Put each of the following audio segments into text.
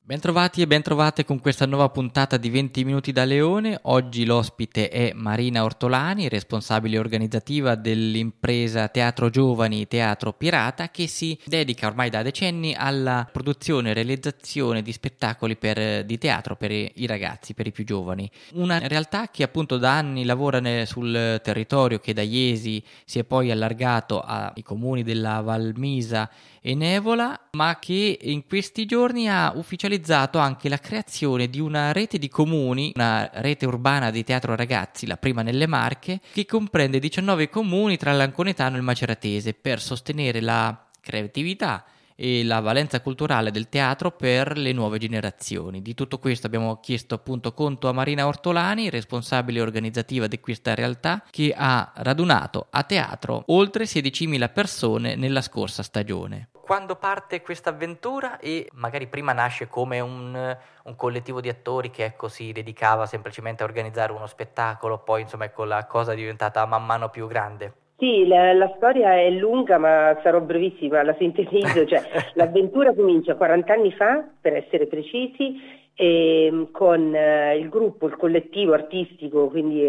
Bentrovati e bentrovate con questa nuova puntata di 20 minuti da Leone. Oggi l'ospite è Marina Ortolani, responsabile organizzativa dell'impresa Teatro Giovani Teatro Pirata, che si dedica ormai da decenni alla produzione e realizzazione di spettacoli di teatro per i ragazzi, per i più giovani. Una realtà che appunto da anni lavora sul territorio, che da Iesi si è poi allargato ai comuni della Valmisa e Nevola, ma che in questi giorni ha ufficializzato anche la creazione di una rete di comuni, una rete urbana di teatro ragazzi, la prima nelle Marche, che comprende 19 comuni tra l'Anconetano e il Maceratese, per sostenere la creatività e la valenza culturale del teatro per le nuove generazioni. Di tutto questo abbiamo chiesto appunto conto a Marina Ortolani, responsabile organizzativa di questa realtà, che ha radunato a teatro oltre 16.000 persone nella scorsa stagione. Quando parte questa avventura, e magari prima nasce come un collettivo di attori che si dedicava semplicemente a organizzare uno spettacolo, poi insomma la cosa è diventata man mano più grande. Sì, la storia è lunga, ma sarò brevissima, la sintetizzo. L'avventura comincia 40 anni fa, per essere precisi, con il gruppo, il collettivo artistico, quindi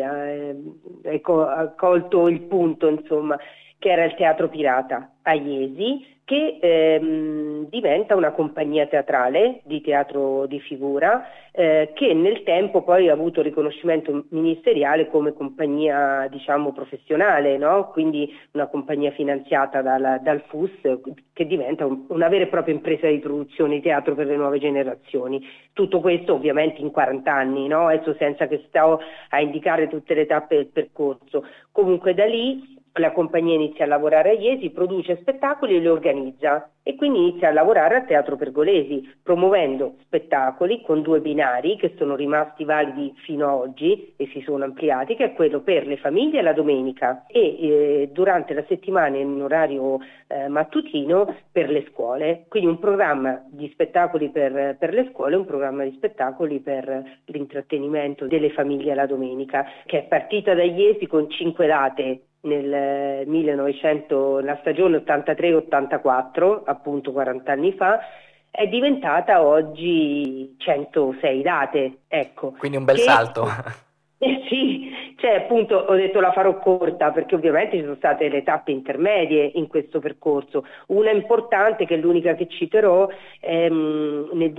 ha colto il punto, insomma, che era il Teatro Pirata a Iesi, che diventa una compagnia teatrale di teatro di figura, che nel tempo poi ha avuto riconoscimento ministeriale come compagnia, diciamo, professionale, no? Quindi una compagnia finanziata dal FUS, che diventa una vera e propria impresa di produzione di teatro per le nuove generazioni. Tutto questo ovviamente in 40 anni, no? Adesso senza che sto a indicare tutte le tappe del percorso. Comunque da lì la compagnia inizia a lavorare a Iesi, produce spettacoli e li organizza, e quindi inizia a lavorare al Teatro Pergolesi, promuovendo spettacoli con 2 binari che sono rimasti validi fino ad oggi e si sono ampliati, che è quello per le famiglie la domenica e durante la settimana in orario mattutino per le scuole. Quindi un programma di spettacoli per le scuole, un programma di spettacoli per l'intrattenimento delle famiglie la domenica, che è partita da Iesi con 5 date nel 1900, la stagione 83-84, appunto 40 anni fa, è diventata oggi 106 date, ecco. Quindi un bel salto. Sì, appunto ho detto la farò corta perché ovviamente ci sono state le tappe intermedie in questo percorso. Una importante, che è l'unica che citerò, nel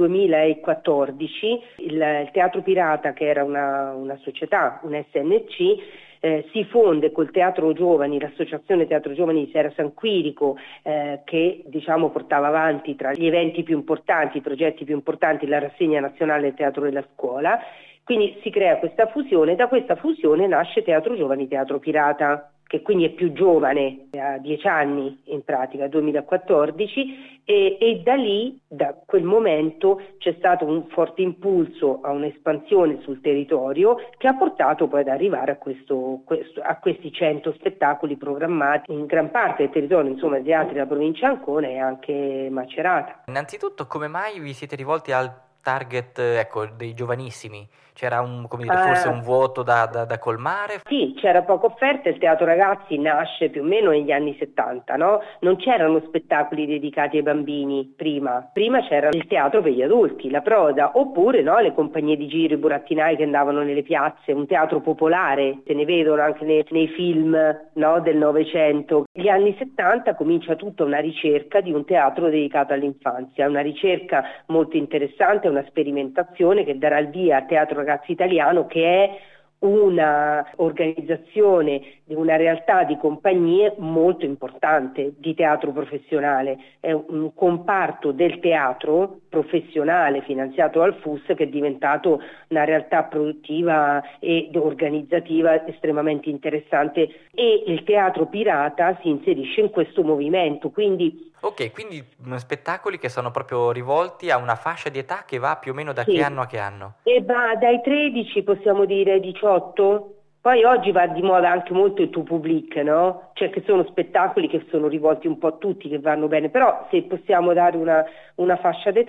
2014 il Teatro Pirata, che era una società, un SNC, si fonde col Teatro Giovani, l'associazione Teatro Giovani di Serra San Quirico, che diciamo portava avanti tra gli eventi più importanti, i progetti più importanti, la rassegna nazionale del teatro della scuola. Quindi si crea questa fusione, da questa fusione nasce Teatro Giovani Teatro Pirata, che quindi è più giovane, ha 10 anni in pratica, 2014, e da lì, da quel momento, c'è stato un forte impulso a un'espansione sul territorio che ha portato poi ad arrivare a questi 100 spettacoli programmati in gran parte del territorio, insomma, asiatico della provincia di Ancona e anche Macerata. Innanzitutto, come mai vi siete rivolti al target, dei giovanissimi? C'era forse un vuoto da colmare? Sì, c'era poca offerta, il Teatro Ragazzi nasce più o meno negli anni 70, no? Non c'erano spettacoli dedicati ai bambini prima c'era il teatro per gli adulti, la Proda, oppure no, le compagnie di giro, i burattinai che andavano nelle piazze, un teatro popolare, se ne vedono anche nei film, no, del Novecento. Negli anni 70 comincia tutta una ricerca di un teatro dedicato all'infanzia, una ricerca molto interessante, una sperimentazione che darà il via al Teatro Ragazzi Italiano, che è una organizzazione di una realtà di compagnie molto importante di teatro professionale. È un comparto del teatro professionale finanziato dal FUS che è diventato una realtà produttiva ed organizzativa estremamente interessante, e il Teatro Pirata si inserisce in questo movimento. Quindi spettacoli che sono proprio rivolti a una fascia di età che va più o meno da sì, che anno a che anno? E va dai 13, possiamo dire 18. Poi oggi va di moda anche molto il tout public, no? Cioè che sono spettacoli che sono rivolti un po' a tutti, che vanno bene, però se possiamo dare una fascia d'età,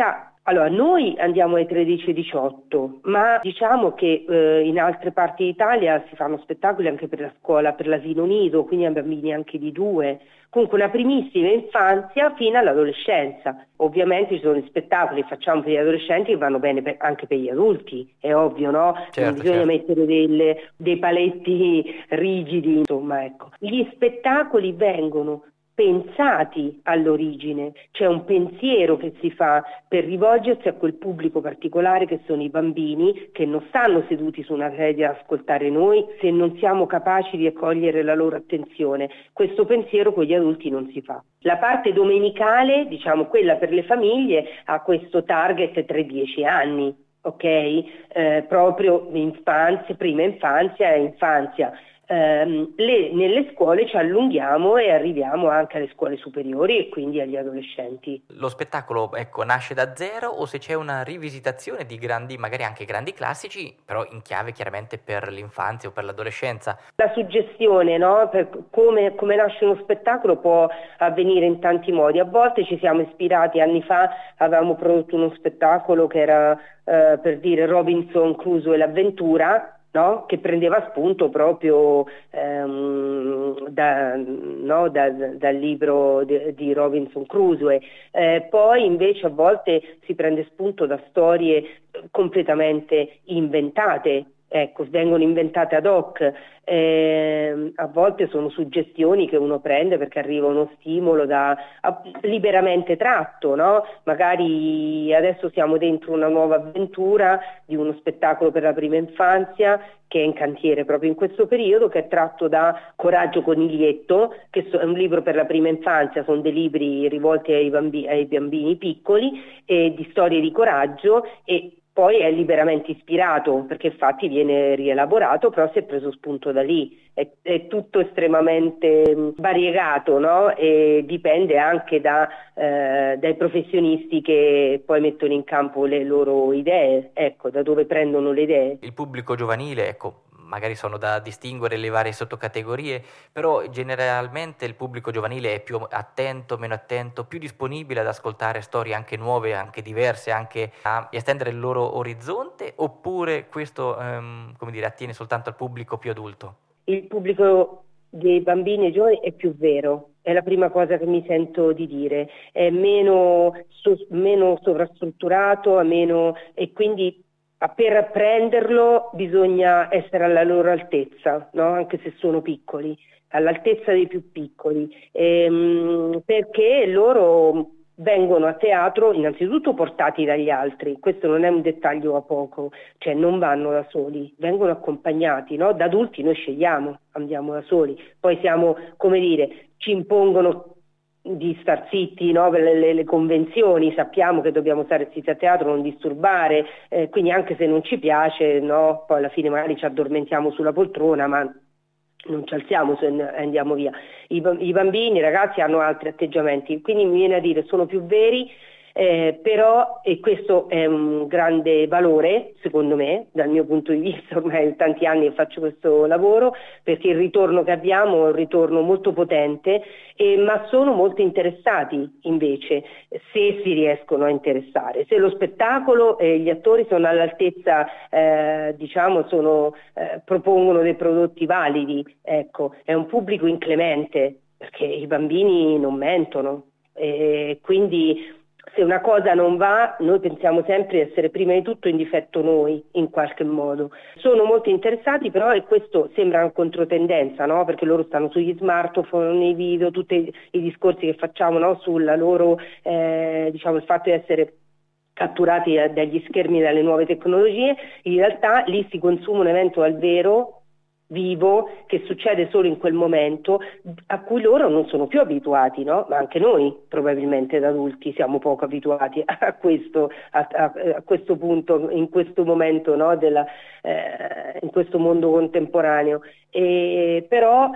Allora, noi andiamo ai 13-18, ma diciamo che in altre parti d'Italia si fanno spettacoli anche per la scuola, per l'asilo nido, quindi a bambini anche di 2. Comunque una primissima infanzia fino all'adolescenza. Ovviamente ci sono gli spettacoli che facciamo per gli adolescenti che vanno bene anche per gli adulti, è ovvio, no? Non Certo, bisogna certo. mettere dei paletti rigidi, insomma, ecco. Gli spettacoli vengono pensati all'origine, c'è un pensiero che si fa per rivolgersi a quel pubblico particolare che sono i bambini che non stanno seduti su una sedia ad ascoltare noi se non siamo capaci di accogliere la loro attenzione. Questo pensiero con gli adulti non si fa. La parte domenicale, diciamo quella per le famiglie, ha questo target 3-10 anni. Ok? Proprio infanzia, prima infanzia e infanzia. Nelle scuole ci allunghiamo e arriviamo anche alle scuole superiori e quindi agli adolescenti. Lo spettacolo, ecco, nasce da zero o se c'è una rivisitazione di grandi, magari anche grandi classici, però in chiave chiaramente per l'infanzia o per l'adolescenza. La suggestione, no? Per come nasce uno spettacolo può avvenire in tanti modi. A volte ci siamo ispirati, anni fa avevamo prodotto uno spettacolo che era per dire Robinson Crusoe e l'avventura, no? Che prendeva spunto proprio dal libro di Robinson Crusoe. Poi invece a volte si prende spunto da storie completamente inventate. Ecco, vengono inventate ad hoc, a volte sono suggestioni che uno prende perché arriva uno stimolo liberamente tratto, no? Magari adesso siamo dentro una nuova avventura di uno spettacolo per la prima infanzia che è in cantiere proprio in questo periodo, che è tratto da Coraggio Coniglietto, che è un libro per la prima infanzia, sono dei libri rivolti ai bambini piccoli di storie di coraggio e poi è liberamente ispirato perché infatti viene rielaborato, però si è preso spunto da lì. È tutto estremamente variegato, no? E dipende anche dai professionisti che poi mettono in campo le loro idee, ecco, da dove prendono le idee. Il pubblico giovanile, ecco, magari sono da distinguere le varie sottocategorie, però generalmente il pubblico giovanile è più attento, meno attento, più disponibile ad ascoltare storie anche nuove, anche diverse, anche a estendere il loro orizzonte, oppure questo, come dire, attiene soltanto al pubblico più adulto? Il pubblico dei bambini e giovani è più vero, è la prima cosa che mi sento di dire, è meno sovrastrutturato, e quindi per apprenderlo bisogna essere alla loro altezza, no? Anche se sono piccoli, all'altezza dei più piccoli, perché loro vengono a teatro innanzitutto portati dagli altri, questo non è un dettaglio a poco, cioè non vanno da soli, vengono accompagnati, no? Da adulti noi scegliamo, andiamo da soli, poi siamo, come dire, ci impongono di star zitti, no? Per le convenzioni, sappiamo che dobbiamo stare zitti a teatro, non disturbare, quindi anche se non ci piace, no? Poi alla fine magari ci addormentiamo sulla poltrona, ma non ci alziamo se andiamo via. I bambini, i ragazzi hanno altri atteggiamenti, quindi mi viene a dire sono più veri, però, e questo è un grande valore secondo me, dal mio punto di vista, ormai da tanti anni che faccio questo lavoro, perché il ritorno che abbiamo è un ritorno molto potente, ma sono molto interessati invece, se si riescono a interessare, se lo spettacolo e gli attori sono all'altezza, propongono dei prodotti validi, ecco, è un pubblico inclemente, perché i bambini non mentono, quindi se una cosa non va, noi pensiamo sempre di essere prima di tutto in difetto noi, in qualche modo. Sono molto interessati però, e questo sembra una controtendenza, no? Perché loro stanno sugli smartphone, nei video, tutti i discorsi che facciamo, no? Sulla loro, il fatto di essere catturati dagli schermi e dalle nuove tecnologie, in realtà lì si consuma un evento al vero, vivo, che succede solo in quel momento, a cui loro non sono più abituati, no? Ma anche noi probabilmente da adulti siamo poco abituati a questo, a questo punto, in questo momento, no? In questo mondo contemporaneo. Però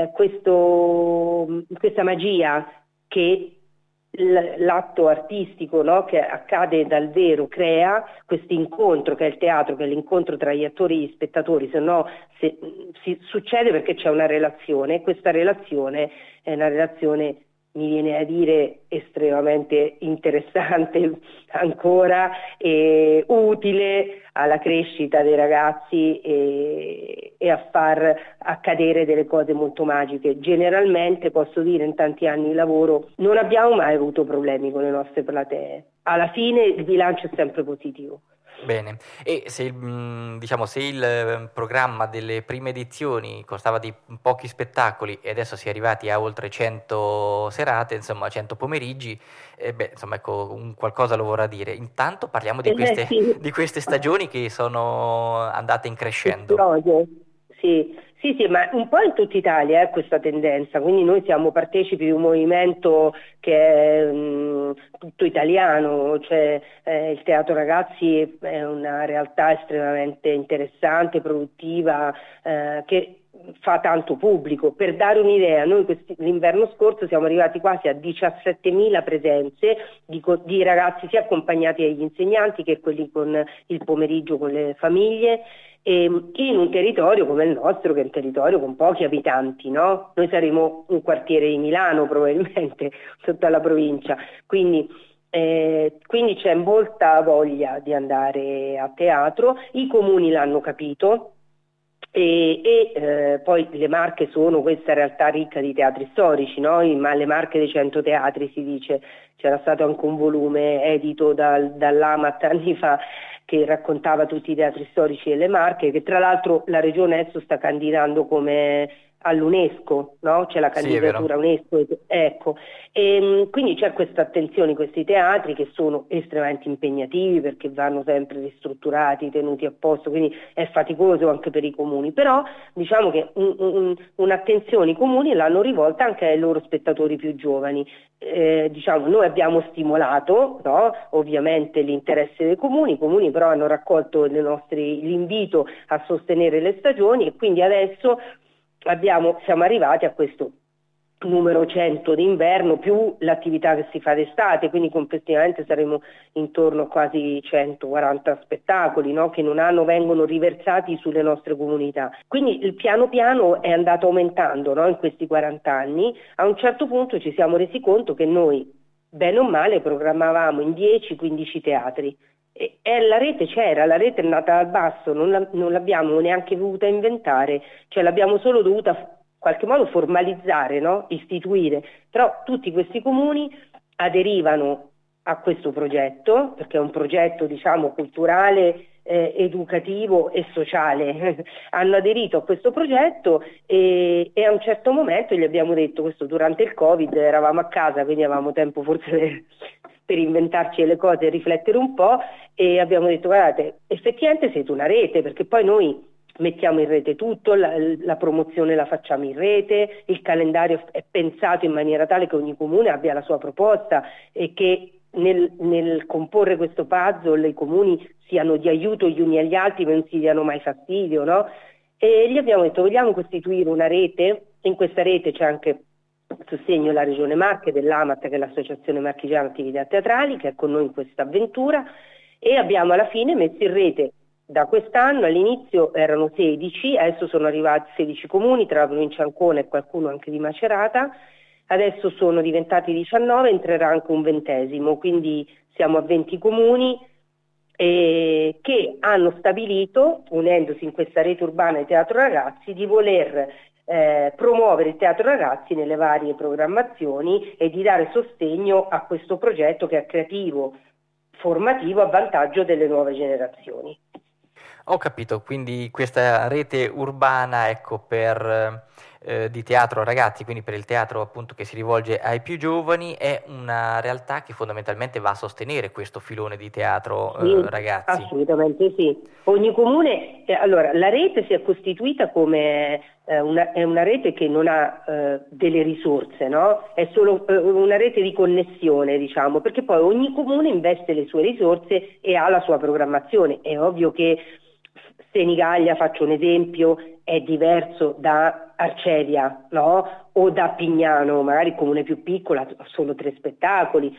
questa magia che l'atto artistico, no, che accade dal vero crea questo incontro che è il teatro, che è l'incontro tra gli attori e gli spettatori, succede perché c'è una relazione, e questa relazione è una relazione mi viene a dire estremamente interessante ancora e utile alla crescita dei ragazzi e a far accadere delle cose molto magiche. Generalmente posso dire in tanti anni di lavoro non abbiamo mai avuto problemi con le nostre platee. Alla fine il bilancio è sempre positivo. Bene, e se se il programma delle prime edizioni constava di pochi spettacoli e adesso si è arrivati a oltre 100 serate, insomma 100 pomeriggi, insomma ecco, qualcosa lo vorrà dire. Intanto parliamo Sì. di queste stagioni che sono andate in crescendo. Esplode. Sì, ma un po' in tutta Italia è questa tendenza, quindi noi siamo partecipi di un movimento che è tutto italiano, cioè il Teatro Ragazzi è una realtà estremamente interessante, produttiva, che fa tanto pubblico. Per dare un'idea, noi l'inverno scorso siamo arrivati quasi a 17.000 presenze di ragazzi sia accompagnati dagli insegnanti che quelli con il pomeriggio con le famiglie, in un territorio come il nostro, che è un territorio con pochi abitanti, no? Noi saremo un quartiere di Milano probabilmente, sotto alla provincia, quindi c'è molta voglia di andare a teatro, i comuni l'hanno capito. Poi le Marche sono questa realtà ricca di teatri storici, no? Ma le Marche dei 100 teatri si dice, c'era stato anche un volume edito dall'Amat anni fa che raccontava tutti i teatri storici delle Marche, che tra l'altro la regione adesso sta candidando come all'UNESCO, no? C'è la Sì, è vero. candidatura UNESCO, ecco. Quindi c'è questa attenzione, questi teatri che sono estremamente impegnativi perché vanno sempre ristrutturati, tenuti a posto, quindi è faticoso anche per i comuni, però diciamo che un'attenzione i comuni l'hanno rivolta anche ai loro spettatori più giovani. Noi abbiamo stimolato, no? Ovviamente l'interesse dei comuni, i comuni però hanno raccolto l'invito a sostenere le stagioni e quindi adesso siamo arrivati a questo numero 100 d'inverno più l'attività che si fa d'estate, quindi complessivamente saremo intorno a quasi 140 spettacoli, no? Che in un anno vengono riversati sulle nostre comunità. Quindi il piano piano è andato aumentando, no? In questi 40 anni. A un certo punto ci siamo resi conto che noi, bene o male, programmavamo in 10-15 teatri. E la rete c'era, la rete è nata dal basso, non l'abbiamo neanche voluta inventare, cioè l'abbiamo solo dovuta in qualche modo formalizzare, no? Istituire, però tutti questi comuni aderivano a questo progetto, perché è un progetto diciamo culturale, educativo e sociale, hanno aderito a questo progetto e a un certo momento gli abbiamo detto, questo durante il Covid, eravamo a casa quindi avevamo tempo forse per inventarci le cose e riflettere un po' e abbiamo detto guardate, effettivamente siete una rete perché poi noi mettiamo in rete tutto, la promozione la facciamo in rete, il calendario è pensato in maniera tale che ogni comune abbia la sua proposta e che nel comporre questo puzzle i comuni siano di aiuto gli uni agli altri, non si diano mai fastidio, no? E gli abbiamo detto vogliamo costituire una rete, in questa rete c'è anche sostegno della Regione Marche, dell'AMAT, che è l'Associazione Marchigiana Attività Teatrali, che è con noi in questa avventura, e abbiamo alla fine messo in rete da quest'anno, all'inizio erano 16, adesso sono arrivati 16 comuni tra la provincia di Ancona e qualcuno anche di Macerata, adesso sono diventati 19, entrerà anche un 20°, quindi siamo a 20 comuni che hanno stabilito, unendosi in questa rete urbana di Teatro Ragazzi, di voler promuovere il Teatro Ragazzi nelle varie programmazioni e di dare sostegno a questo progetto che è creativo, formativo a vantaggio delle nuove generazioni. Ho capito, quindi questa rete urbana, ecco, di teatro ragazzi, quindi per il teatro appunto che si rivolge ai più giovani, è una realtà che fondamentalmente va a sostenere questo filone di teatro Sì, ragazzi. assolutamente sì. Ogni comune, allora la rete si è costituita come è una rete che non ha delle risorse, no? È solo una rete di connessione, diciamo, perché poi ogni comune investe le sue risorse e ha la sua programmazione. È ovvio che Senigallia, faccio un esempio, è diverso da Arcevia, no? O da Pignano, magari il comune più piccolo ha solo 3 spettacoli.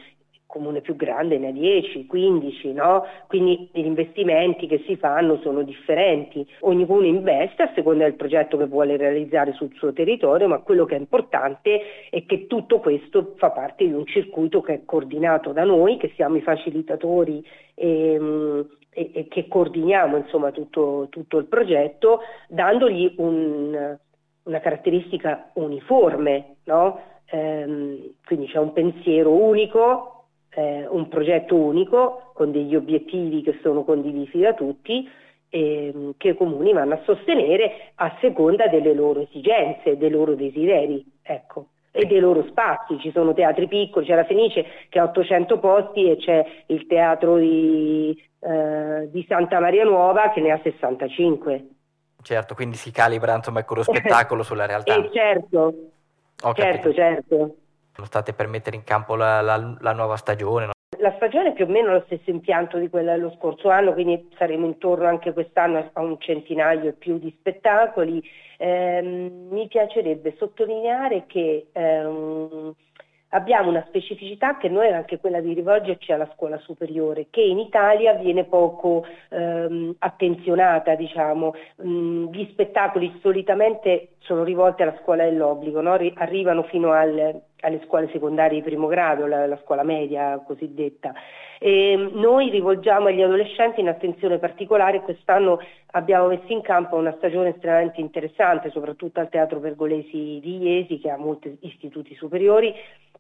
comune più grande ne ha 10, 15, no? Quindi gli investimenti che si fanno sono differenti. Ogni comune investe a seconda del progetto che vuole realizzare sul suo territorio, ma quello che è importante è che tutto questo fa parte di un circuito che è coordinato da noi, che siamo i facilitatori e che coordiniamo insomma tutto il progetto, dandogli una caratteristica uniforme, no? Quindi c'è un pensiero unico, un progetto unico con degli obiettivi che sono condivisi da tutti, che i comuni vanno a sostenere a seconda delle loro esigenze, dei loro desideri, ecco, e dei loro spazi. Ci sono teatri piccoli, c'è la Fenice che ha 800 posti e c'è il teatro di Santa Maria Nuova che ne ha 65. Certo, quindi si calibra insomma lo spettacolo sulla realtà. Certo, Ho capito. certo. State per mettere in campo la nuova stagione, no? La stagione è più o meno lo stesso impianto di quella dello scorso anno, quindi saremo intorno anche quest'anno a un centinaio e più di spettacoli. Mi piacerebbe sottolineare che abbiamo una specificità che noi è anche quella di rivolgerci alla scuola superiore, che in Italia viene poco attenzionata, diciamo. Gli spettacoli solitamente sono rivolti alla scuola dell'obbligo, no? Arrivano fino alle scuole secondarie di primo grado, la scuola media cosiddetta. E noi rivolgiamo agli adolescenti un'attenzione particolare. Quest'anno abbiamo messo in campo una stagione estremamente interessante, soprattutto al Teatro Pergolesi di Iesi, che ha molti istituti superiori,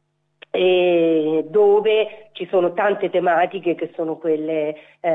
dove ci sono tante tematiche che sono quelle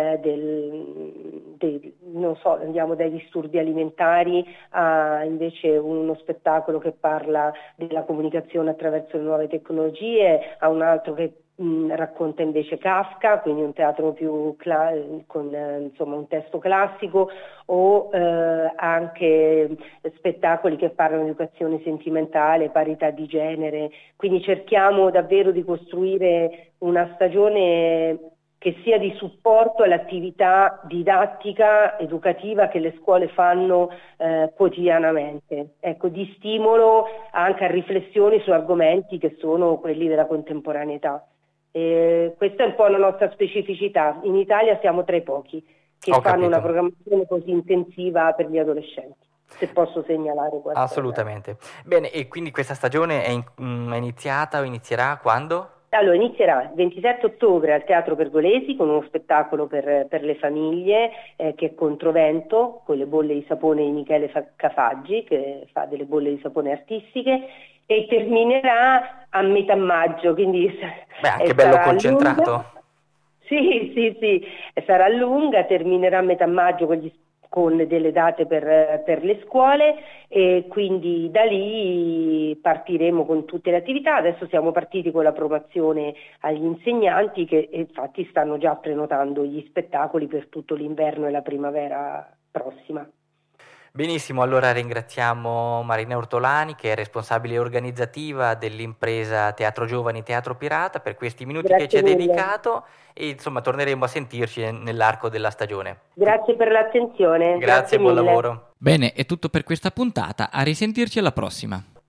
non so, andiamo dai disturbi alimentari a invece uno spettacolo che parla della comunicazione attraverso le nuove tecnologie, a un altro che racconta invece Kafka, quindi un teatro più con insomma un testo classico, o anche spettacoli che parlano di educazione sentimentale, parità di genere. Quindi cerchiamo davvero di costruire una stagione che sia di supporto all'attività didattica, educativa che le scuole fanno quotidianamente, ecco, di stimolo anche a riflessioni su argomenti che sono quelli della contemporaneità. Questa è un po' la nostra specificità. In Italia siamo tra i pochi che fanno una programmazione così intensiva per gli adolescenti, se posso segnalare qualcosa. Assolutamente. Bene, e quindi questa stagione è iniziata o inizierà quando? Allora, inizierà il 27 ottobre al Teatro Pergolesi con uno spettacolo per le famiglie che è Controvento, con le bolle di sapone di Michele Cafaggi, che fa delle bolle di sapone artistiche, e terminerà a metà maggio, quindi anche bello concentrato. Lunga. Sì, sarà lunga, terminerà a metà maggio con delle date per le scuole, e quindi da lì partiremo con tutte le attività. Adesso siamo partiti con la promozione agli insegnanti, che infatti stanno già prenotando gli spettacoli per tutto l'inverno e la primavera prossima. Benissimo, allora ringraziamo Marina Ortolani, che è responsabile organizzativa dell'impresa Teatro Giovani Teatro Pirata, per questi minuti che ci ha dedicato, e insomma torneremo a sentirci nell'arco della stagione. Grazie per l'attenzione. Grazie, buon mille. lavoro. Bene, è tutto per questa puntata, a risentirci alla prossima.